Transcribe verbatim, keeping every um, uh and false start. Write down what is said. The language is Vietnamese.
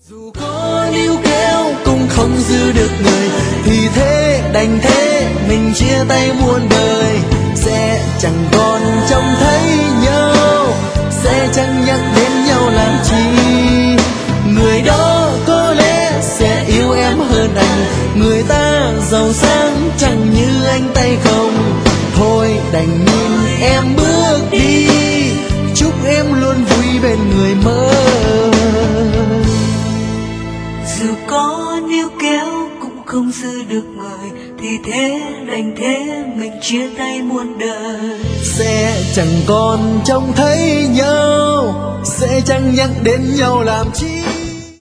Dù có níu kéo cũng không giữ được người, thì thế đành thế mình chia tay muôn đời. Sẽ chẳng còn trông thấy nhau, sẽ chẳng nhắc đến nhau làm chi. Người đó có lẽ sẽ yêu em hơn anh, người ta giàu sang chẳng như anh tay không. Thôi đành nhìn em bước đi, chúc em luôn vui bên người mơ. Dù có níu kéo cũng không giữ được người, thì thế đành thế mình chia tay muôn đời. Sẽ chẳng còn trông thấy nhau, sẽ chẳng nhắc đến nhau làm chi.